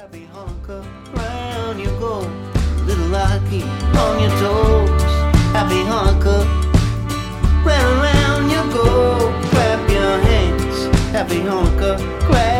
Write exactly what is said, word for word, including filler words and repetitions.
Happy Hanukkah, round you go, little Rocky on your toes. Happy Hanukkah, round, round you go, clap your hands. Happy Hanukkah, clap